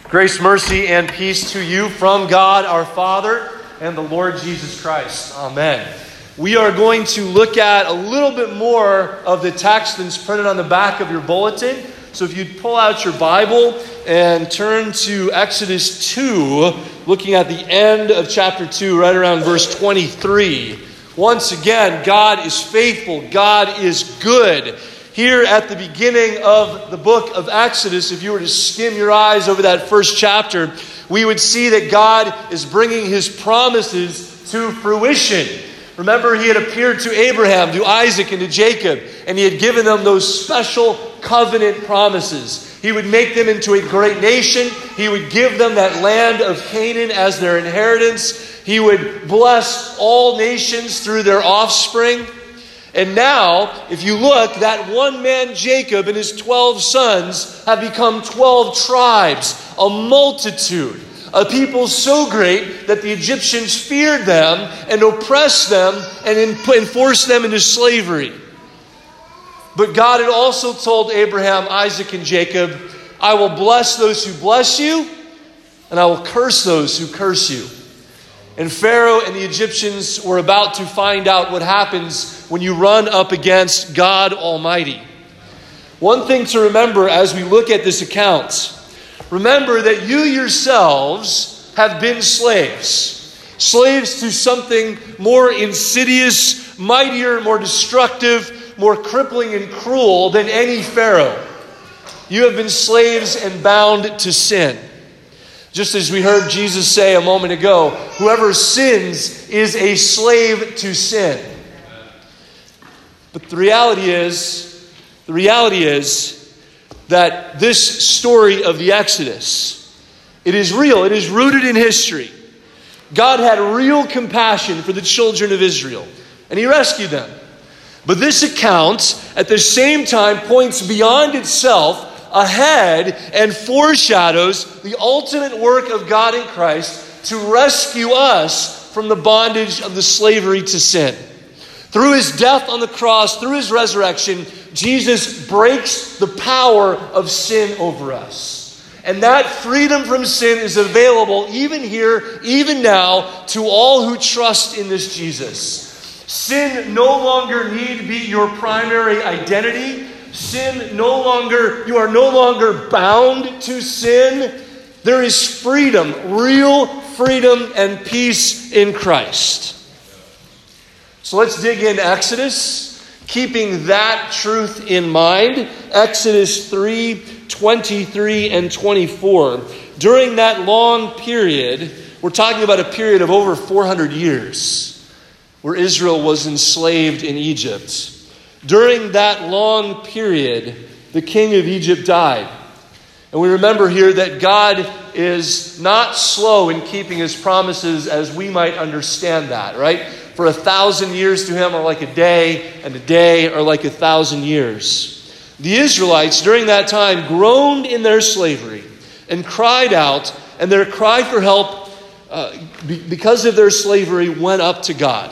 Grace, mercy, and peace to you from God our Father and the Lord Jesus Christ. Amen. We are going to look at a little bit more of the text that's printed on the back of your bulletin. So if you'd pull out your Bible and turn to Exodus 2, looking at the end of chapter 2, right around verse 23. Once again, God is faithful. God is good. Here at the beginning of the book of Exodus, if you were to skim your eyes over that first chapter, we would see that God is bringing His promises to fruition. Remember, He had appeared to Abraham, to Isaac, and to Jacob, and He had given them those special covenant promises. He would make them into a great nation. He would give them that land of Canaan as their inheritance. He would bless all nations through their offspring. And now, if you look, that one man Jacob and his 12 sons have become 12 tribes, a multitude, a people so great that the Egyptians feared them and oppressed them and forced them into slavery. But God had also told Abraham, Isaac, and Jacob, I will bless those who bless you, and I will curse those who curse you. And Pharaoh and the Egyptians were about to find out what happens when you run up against God Almighty. One thing to remember as we look at this account, remember that you yourselves have been slaves. Slaves to something more insidious, mightier, more destructive, more crippling and cruel than any Pharaoh. You have been slaves and bound to sin. Just as we heard Jesus say a moment ago, whoever sins is a slave to sin. But the reality is that this story of the Exodus, it is real. It is rooted in history. God had real compassion for the children of Israel, and He rescued them. But this account, at the same time, points beyond itself ahead and foreshadows the ultimate work of God in Christ to rescue us from the bondage of the slavery to sin. Through His death on the cross, through His resurrection, Jesus breaks the power of sin over us. And that freedom from sin is available even here, even now, to all who trust in this Jesus. Sin no longer need be your primary identity. You are no longer bound to sin. There is freedom, real freedom and peace in Christ. So let's dig into Exodus, keeping that truth in mind. Exodus 3, 23 and 24. During that long period, we're talking about a period of over 400 years, where Israel was enslaved in Egypt. During that long period, the king of Egypt died. And we remember here that God is not slow in keeping His promises as we might understand that, right? For 1,000 years to Him are like a day, and a day are like 1,000 years. The Israelites during that time groaned in their slavery and cried out, and their cry for help because of their slavery went up to God.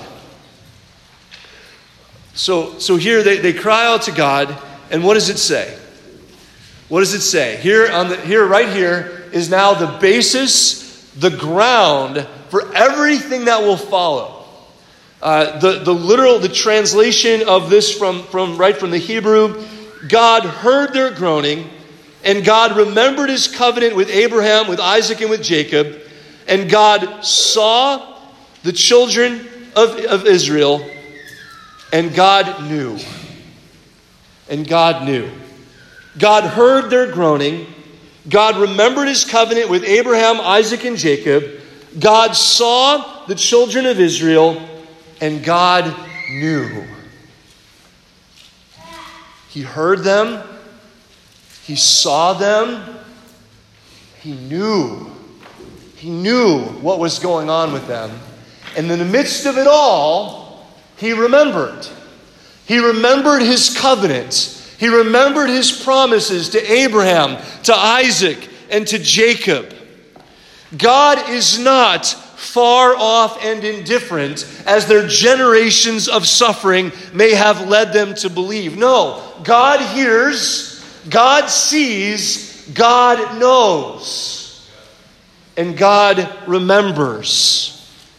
So here they cry out to God, and what does it say? What does it say? Right here is now the basis, the ground for everything that will follow. The translation of this from the Hebrew, God heard their groaning, and God remembered His covenant with Abraham, with Isaac, and with Jacob, and God saw the children of Israel. And God knew. And God knew. God heard their groaning. God remembered His covenant with Abraham, Isaac, and Jacob. God saw the children of Israel, and God knew. He heard them. He saw them. He knew. He knew what was going on with them. And in the midst of it all, He remembered. He remembered His covenant. He remembered His promises to Abraham, to Isaac, and to Jacob. God is not far off and indifferent as their generations of suffering may have led them to believe. No, God hears, God sees, God knows. and God remembers.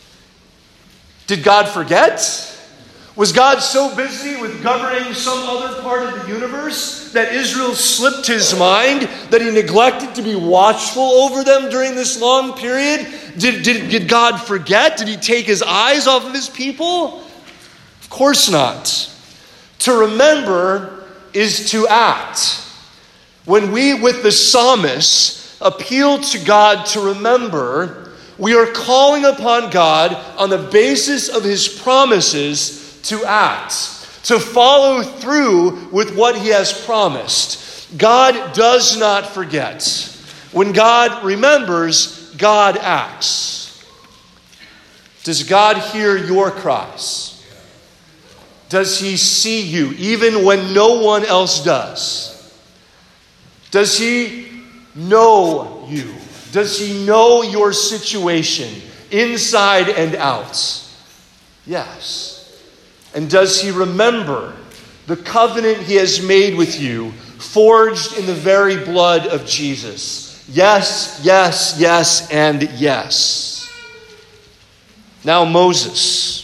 Did God forget? Was God so busy with governing some other part of the universe that Israel slipped his mind, that he neglected to be watchful over them during this long period? Did God forget? Did he take his eyes off of his people? Of course not. To remember is to act. When we, with the psalmist, appeal to God to remember, we are calling upon God on the basis of his promises to act, to follow through with what he has promised. God does not forget. When God remembers, God acts. Does God hear your cries? Does he see you even when no one else does? Does he know you? Does he know your situation inside and out? Yes. And does he remember the covenant he has made with you, forged in the very blood of Jesus? Yes, yes, yes, and yes. Now Moses,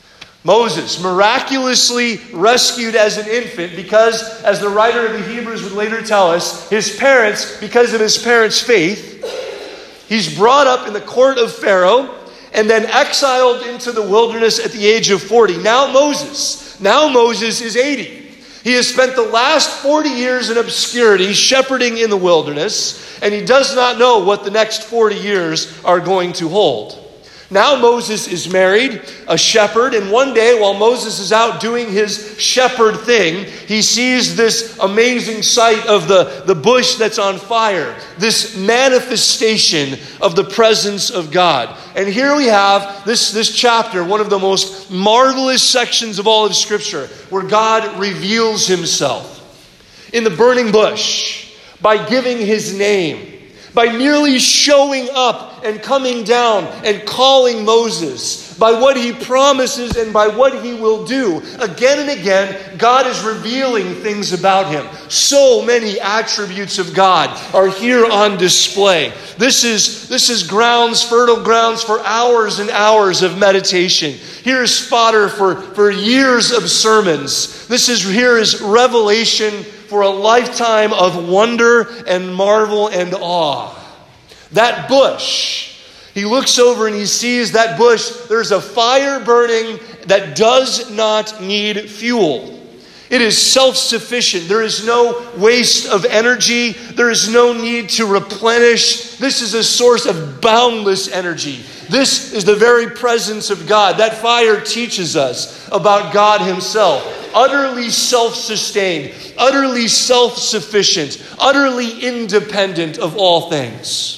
miraculously rescued as an infant because, as the writer of the Hebrews would later tell us, his parents, because of his parents' faith, he's brought up in the court of Pharaoh and then exiled into the wilderness at the age of 40. Now Moses is 80. He has spent the last 40 years in obscurity shepherding in the wilderness, and he does not know what the next 40 years are going to hold. Now Moses is married, a shepherd, and one day while Moses is out doing his shepherd thing, he sees this amazing sight of the bush that's on fire, this manifestation of the presence of God. And here we have this chapter, one of the most marvelous sections of all of Scripture, where God reveals himself in the burning bush by giving his name, by merely showing up and coming down and calling Moses, by what he promises and by what he will do. Again and again, God is revealing things about him. So many attributes of God are here on display. This is fertile grounds for hours and hours of meditation. Here's fodder for years of sermons. Here is revelation for a lifetime of wonder and marvel and awe. That bush, he looks over and he sees that bush. There's a fire burning that does not need fuel. It is self-sufficient. There is no waste of energy. There is no need to replenish. This is a source of boundless energy. This is the very presence of God. That fire teaches us about God himself. Utterly self-sustained, utterly self-sufficient, utterly independent of all things.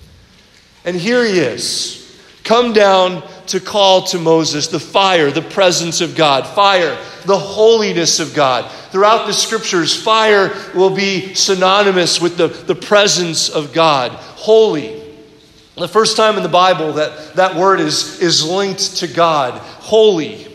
And here he is, come down to call to Moses the fire, the presence of God. Fire, the holiness of God. Throughout the Scriptures, fire will be synonymous with the presence of God. Holy. The first time in the Bible that word is linked to God. Holy.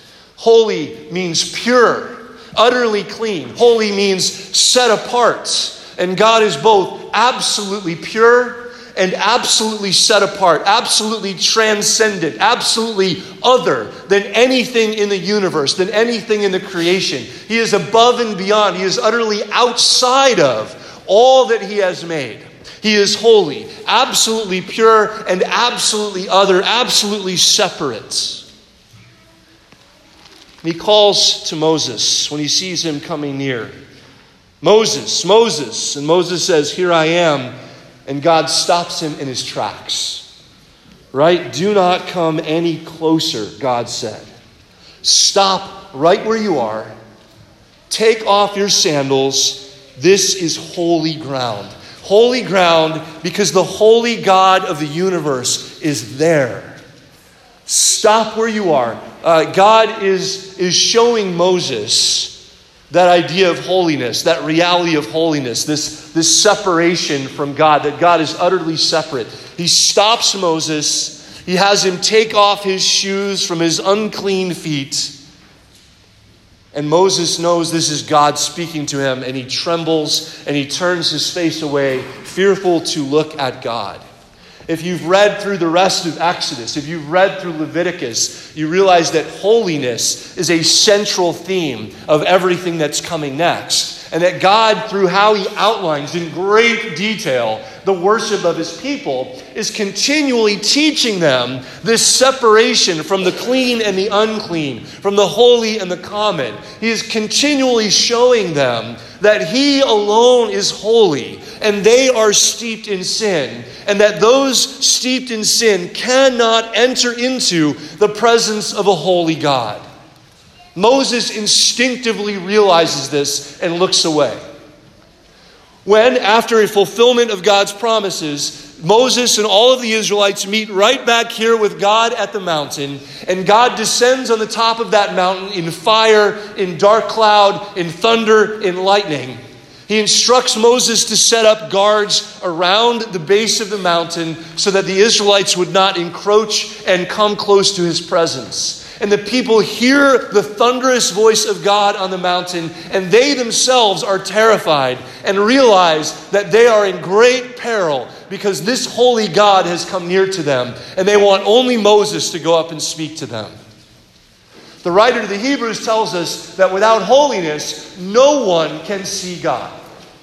Holy means pure, utterly clean. Holy means set apart. And God is both absolutely pure and absolutely set apart, absolutely transcendent, absolutely other than anything in the universe, than anything in the creation. He is above and beyond. He is utterly outside of all that he has made. He is holy, absolutely pure, and absolutely other, absolutely separate. He calls to Moses when he sees him coming near. Moses, Moses. And Moses says, "Here I am." And God stops him in his tracks. Right? Do not come any closer, God said. Stop right where you are. Take off your sandals. This is holy ground. Holy ground because the holy God of the universe is there. Stop where you are. God is showing Moses that idea of holiness, that reality of holiness, this separation from God, that God is utterly separate. He stops Moses. He has him take off his shoes from his unclean feet. And Moses knows this is God speaking to him, and he trembles and he turns his face away, fearful to look at God. If you've read through the rest of Exodus, if you've read through Leviticus, you realize that holiness is a central theme of everything that's coming next. And that God, through how he outlines in great detail the worship of his people, is continually teaching them this separation from the clean and the unclean, from the holy and the common. He is continually showing them that he alone is holy and they are steeped in sin, and that those steeped in sin cannot enter into the presence of a holy God. Moses instinctively realizes this and looks away. When, after a fulfillment of God's promises, Moses and all of the Israelites meet right back here with God at the mountain, and God descends on the top of that mountain in fire, in dark cloud, in thunder, in lightning. He instructs Moses to set up guards around the base of the mountain so that the Israelites would not encroach and come close to his presence. And the people hear the thunderous voice of God on the mountain, and they themselves are terrified and realize that they are in great peril because this holy God has come near to them, and they want only Moses to go up and speak to them. The writer to the Hebrews tells us that without holiness, no one can see God.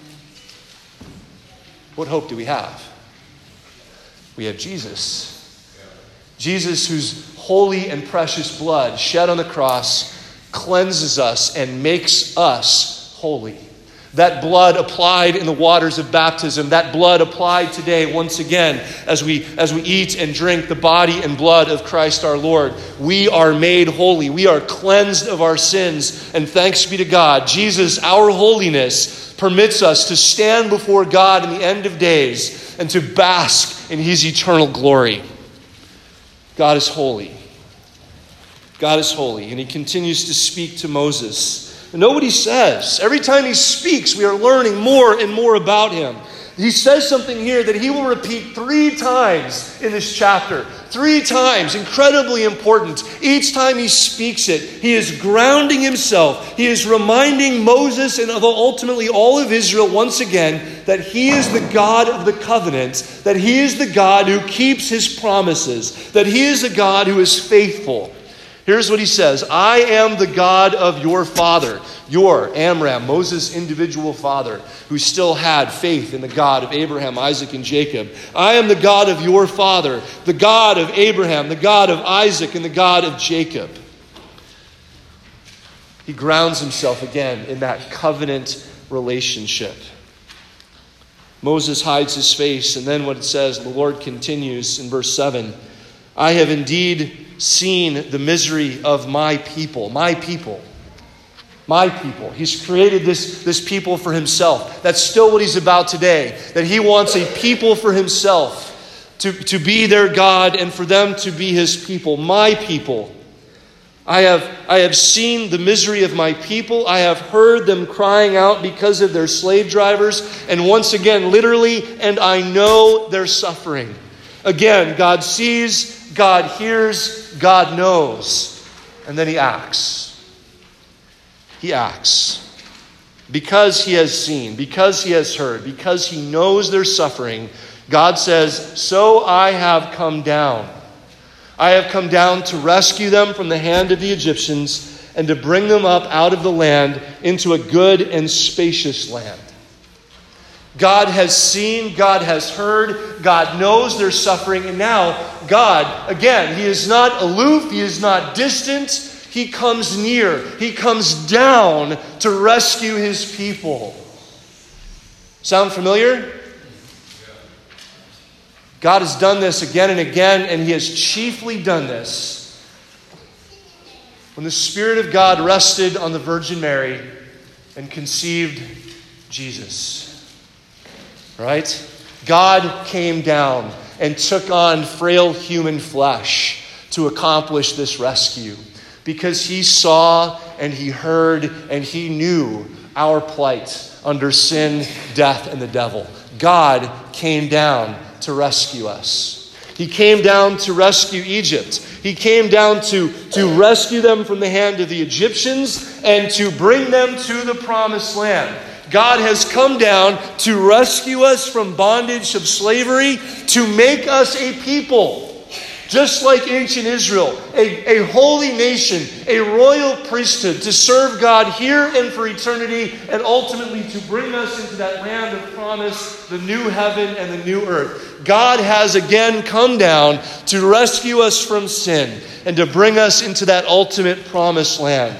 What hope do we have? We have Jesus. Jesus, whose holy and precious blood shed on the cross cleanses us and makes us holy. That blood applied in the waters of baptism, that blood applied today once again as we eat and drink the body and blood of Christ our Lord. We are made holy. We are cleansed of our sins, and thanks be to God, Jesus, our holiness, permits us to stand before God in the end of days and to bask in his eternal glory. God is holy. God is holy. And he continues to speak to Moses. And know what he says. Every time he speaks, we are learning more and more about him. He says something here that he will repeat 3 times in this chapter. 3 times, incredibly important. Each time he speaks it, he is grounding himself. He is reminding Moses and ultimately all of Israel once again that he is the God of the covenant, that he is the God who keeps his promises, that he is a God who is faithful. Here's what he says. I am the God of your father, your Amram, Moses' individual father, who still had faith in the God of Abraham, Isaac, and Jacob. I am the God of your father, the God of Abraham, the God of Isaac, and the God of Jacob. He grounds himself again in that covenant relationship. Moses hides his face, and then what it says, the Lord continues in verse 7. I have indeed seen the misery of my people. My people. My people. He's created this people for himself. That's still what he's about today. That he wants a people for himself to be their God and for them to be his people. My people. I have seen the misery of my people. I have heard them crying out because of their slave drivers. And once again, literally, and I know their suffering. Again, God sees, God hears, God knows. And then he acts. He acts. Because he has seen, because he has heard, because he knows their suffering, God says, so I have come down. I have come down to rescue them from the hand of the Egyptians and to bring them up out of the land into a good and spacious land. God has seen, God has heard, God knows their suffering, and now God, again, he is not aloof, he is not distant, he comes near, he comes down to rescue his people. Sound familiar? God has done this again and again, and he has chiefly done this when the Spirit of God rested on the Virgin Mary and conceived Jesus. Right? God came down and took on frail human flesh to accomplish this rescue because he saw and he heard and he knew our plight under sin, death, and the devil. God came down to rescue us. He came down to rescue Egypt. He came down to rescue them from the hand of the Egyptians and to bring them to the promised land. God has come down to rescue us from bondage of slavery, to make us a people. Just like ancient Israel, a holy nation, a royal priesthood to serve God here and for eternity, and ultimately to bring us into that land of promise, the new heaven and the new earth. God has again come down to rescue us from sin and to bring us into that ultimate promised land.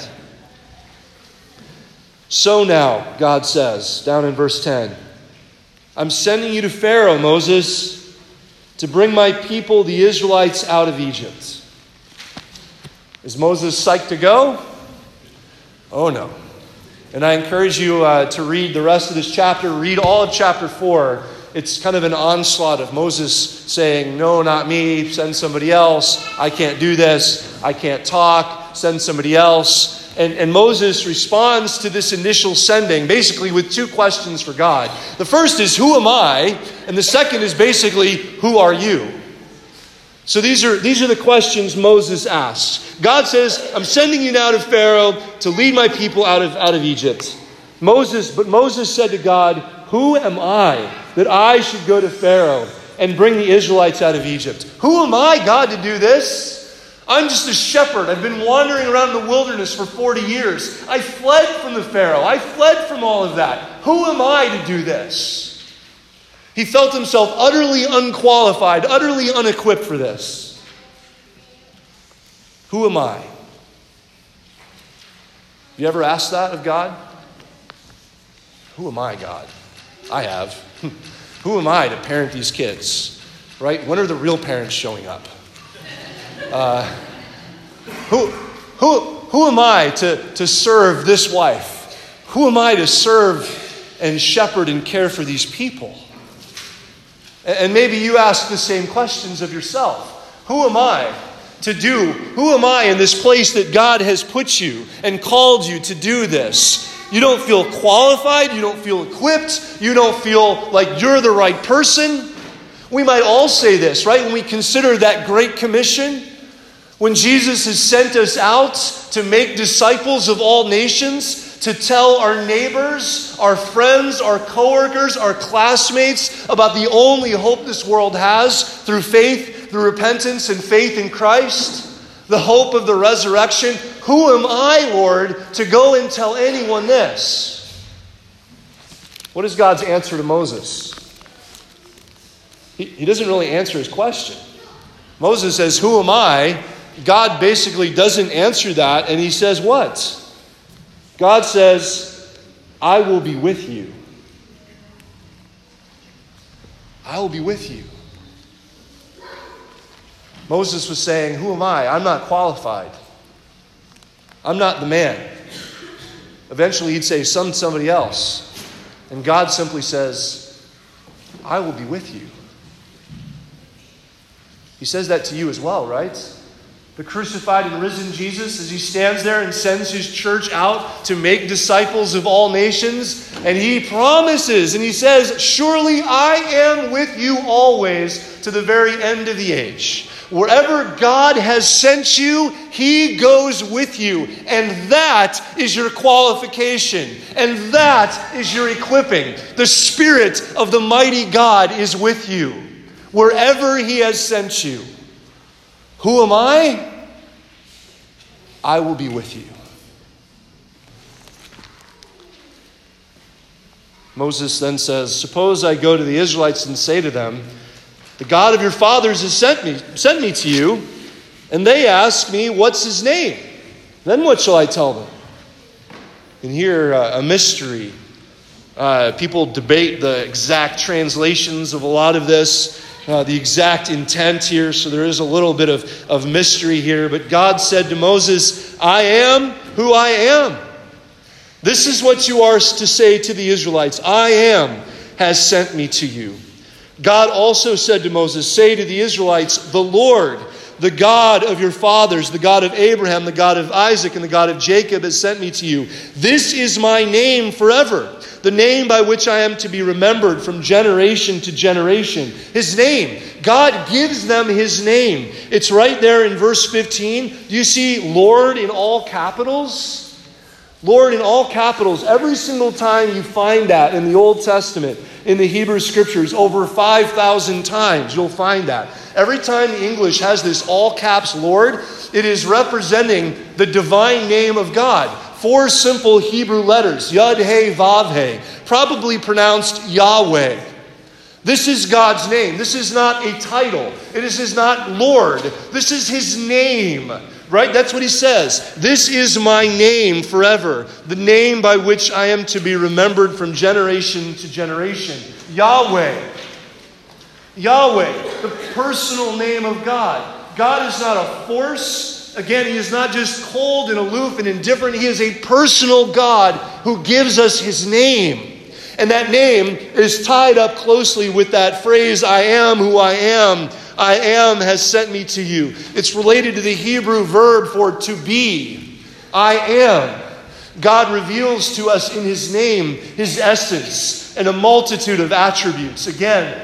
So now, God says, down in verse 10, I'm sending you to Pharaoh, Moses, to bring my people, the Israelites, out of Egypt. Is Moses psyched to go? Oh no. And I encourage you to read the rest of this chapter. Read all of chapter 4. It's kind of an onslaught of Moses saying, no, not me, send somebody else. I can't do this. I can't talk. Send somebody else. And Moses responds to this initial sending basically with two questions for God. The first is, who am I? And the second is basically, who are you? So these are the questions Moses asks. God says, I'm sending you now to Pharaoh to lead my people out of Egypt. But Moses said to God, who am I that I should go to Pharaoh and bring the Israelites out of Egypt? Who am I, God, to do this? I'm just a shepherd. I've been wandering around the wilderness for 40 years. I fled from the Pharaoh. I fled from all of that. Who am I to do this? He felt himself utterly unqualified, utterly unequipped for this. Who am I? Have you ever asked that of God? Who am I, God? I have. Who am I to parent these kids? Right? When are the real parents showing up? Who am I to serve this wife? Who am I to serve and shepherd and care for these people? And maybe you ask the same questions of yourself. Who am I to do? Who am I in this place that God has put you and called you to do this? You don't feel qualified. You don't feel equipped. You don't feel like you're the right person. We might all say this, right? When we consider that Great Commission, when Jesus has sent us out to make disciples of all nations, to tell our neighbors, our friends, our coworkers, our classmates about the only hope this world has through faith, through repentance and faith in Christ, the hope of the resurrection. Who am I, Lord, to go and tell anyone this? What is God's answer to Moses? He doesn't really answer his question. Moses says, who am I? God basically doesn't answer that, and he says what? God says, I will be with you. I will be with you. Moses was saying, who am I? I'm not qualified. I'm not the man. Eventually he'd say, somebody else. And God simply says, I will be with you. He says that to you as well, right? The crucified and risen Jesus, as he stands there and sends his church out to make disciples of all nations, and he promises and he says, surely I am with you always to the very end of the age. Wherever God has sent you, he goes with you. And that is your qualification. And that is your equipping. The Spirit of the mighty God is with you. Wherever he has sent you. Who am I? I will be with you. Moses then says, suppose I go to the Israelites and say to them, the God of your fathers has sent me to you, and they ask me, what's his name? Then what shall I tell them? And here, a mystery. People debate the exact translations of a lot of this, the exact intent here, so there is a little bit of mystery here. But God said to Moses, I am who I am. This is what you are to say to the Israelites. I am has sent me to you. God also said to Moses, say to the Israelites, the Lord, the God of your fathers, the God of Abraham, the God of Isaac, and the God of Jacob has sent me to you. This is my name forever, the name by which I am to be remembered from generation to generation. His name. God gives them his name. It's right there in verse 15. Do you see Lord in all capitals? Lord in all capitals. Every single time you find that in the Old Testament, in the Hebrew Scriptures, over 5,000 times you'll find that. Every time the English has this all caps Lord, it is representing the divine name of God. 4 simple Hebrew letters, Yud, He, Vav, He, probably pronounced Yahweh. This is God's name. This is not a title. This is not Lord. This is His name. Right? That's what He says. This is my name forever. The name by which I am to be remembered from generation to generation. Yahweh. Yahweh, the personal name of God. God is not a force. Again, He is not just cold and aloof and indifferent. He is a personal God who gives us His name. And that name is tied up closely with that phrase, I am who I am. I am has sent me to you. It's related to the Hebrew verb for to be. I am. God reveals to us in His name His essence and a multitude of attributes. Again,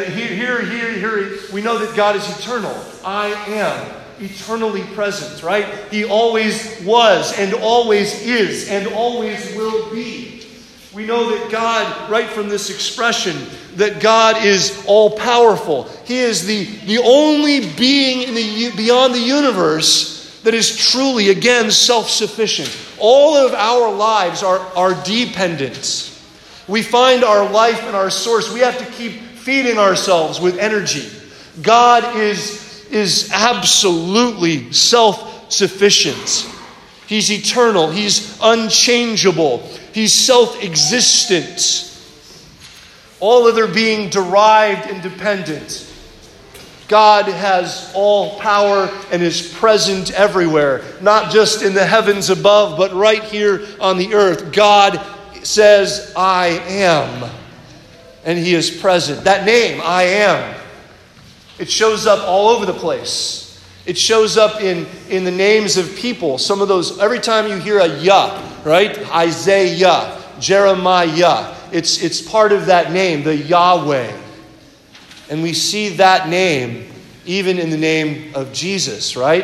here, we know that God is eternal. I am. Eternally present, right? He always was and always is and always will be. We know that God, right from this expression, that God is all-powerful. He is the only being beyond the universe that is truly, again, self-sufficient. All of our lives are dependent. We find our life and our source. We have to keep feeding ourselves with energy. God is absolutely self-sufficient. He's eternal. He's unchangeable. He's self-existent. All other being derived and dependent. God has all power and is present everywhere. Not just in the heavens above, but right here on the earth. God says, I am. And He is present. That name, I am, it shows up all over the place. It shows up in the names of people. Some of those, every time you hear a Yah, right? Isaiah, Jeremiah. It's part of that name, the Yahweh. And we see that name even in the name of Jesus, right?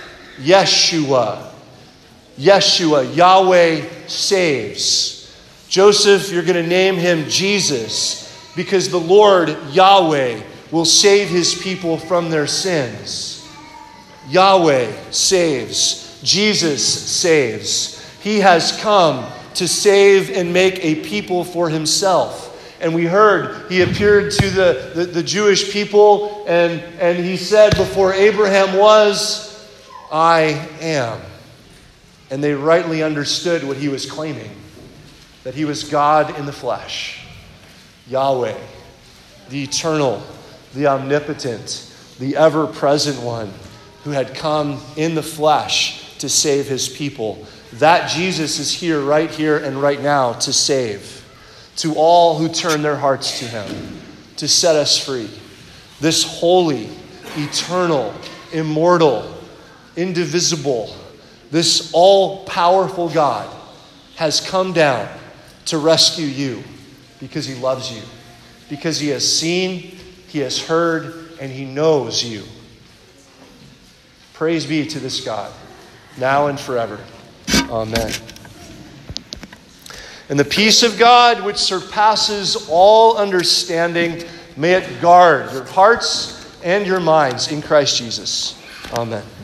Yeshua. Yeshua, Yahweh saves. Joseph, you're going to name him Jesus because the Lord, Yahweh, will save His people from their sins. Yahweh saves. Jesus saves. He has come to save and make a people for Himself. And we heard He appeared to the Jewish people and He said, before Abraham was, I am. And they rightly understood what He was claiming, that He was God in the flesh. Yahweh, the eternal, the omnipotent, the ever-present one who had come in the flesh to save His people. That Jesus is here and right now to save. To all who turn their hearts to Him. To set us free. This holy, eternal, immortal, indivisible, this all-powerful God has come down to rescue you because He loves you. Because He has seen, He has heard, and He knows you. Praise be to this God, now and forever. Amen. And the peace of God, which surpasses all understanding, may it guard your hearts and your minds in Christ Jesus. Amen.